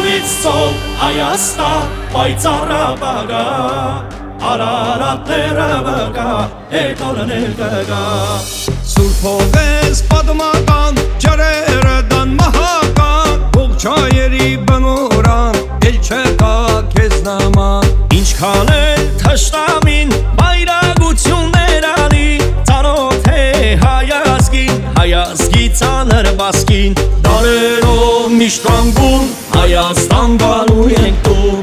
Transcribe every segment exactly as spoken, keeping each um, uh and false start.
Սովիցով Հայաստան պայծառը բագա Արարատները վկա հետորն էլ կգա Սուրբով ես պատմական ջրերը դան մահական Ողջայերի բնորան էլ չկա քեզ նման Ինչքան էլ թշնամին բայրագություններ անի Ծանոթ է հայազգին, հայազգի ծանր բասկին Դարերով միշտ կանգուն, Հայաստան գալու ենք տուն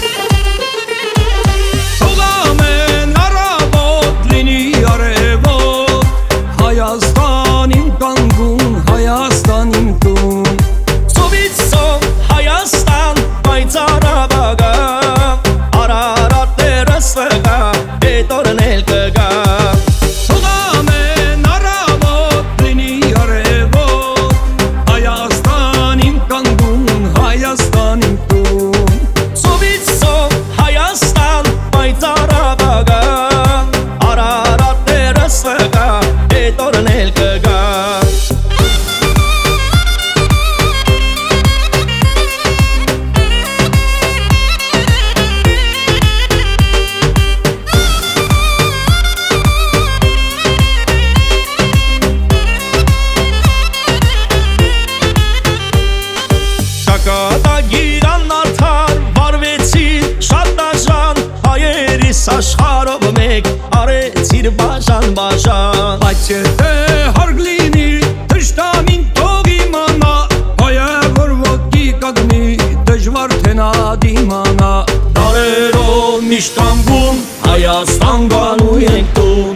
Թող ամեն առավոտ լինի արևոտ Հայաստան իմ կանգուն, Հայաստան իմ տուն Սովիցով Հայաստան պայծառը բագա Արարատներս վկա հետորն էլ կգա Թող ամեն առավոտ լինի արևոտ Հայաստան իմ կանգուն, Հայաստան իմ տուն Սովիցով Հայաստան պայծառը բագա Արարատներս վկա հետորն էլ կգա Ճակատագիրան արդար վարվեցիր շատ դաժան Հայերիս աշխարհով մեկ արեցիր բաժան-բաժան Բայց եթե հարկ լինի թշնամին թող իմանա Հայը որ ոտքի կանգնի դժվար թե նա դիմանա Դարերով միշտ կանգուն Հայաստան գալու ենք տուն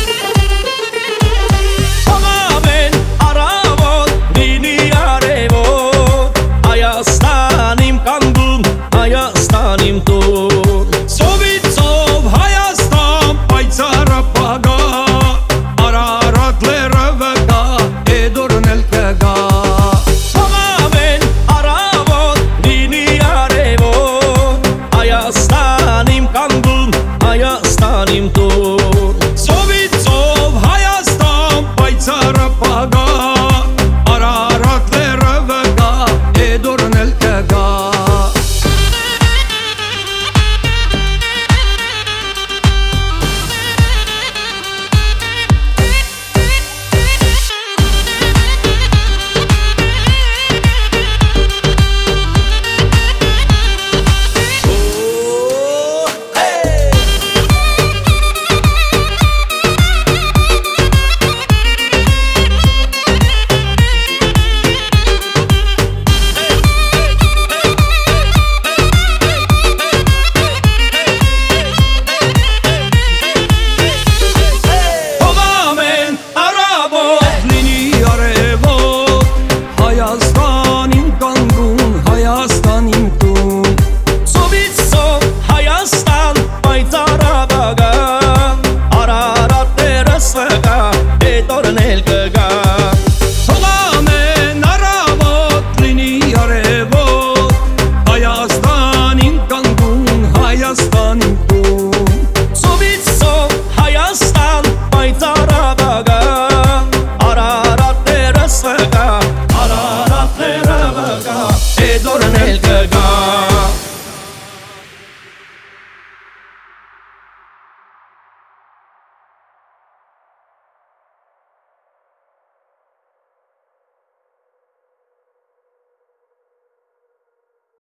Թող ամեն առավոտ լինի արևոտ Հայաստան իմ կանգուն, Հայաստան իմ տուն Սովիցով Հայաստան պայծառը բագա Արարատ լեռը վկա հետորն էլ կգա Թող ամեն առավոտ լինի արևոտ Հայաստան իմ կանգուն, Հայաստան իմ տուն Սովիցով Հայաստան պայծառը բագա Արարատ լեռը վկա հետորն էլ կգա Թող ամեն Առավոտ լինի արևոտ Հայաստան իմ կանգուն, Հայաստան իմ տուն Սովիցով Հայաստան պայծառը բագա Արարատներս վկա հետորն էլ կգա Թող ամեն առավոտ լինի արևոտ Հայաստան իմ կանգուն, Հայաստան իմ տուն Սովիցով Հայաստան պայծառը բագա Արարատներս վկա Արարատները վկա հետորն էլ կգա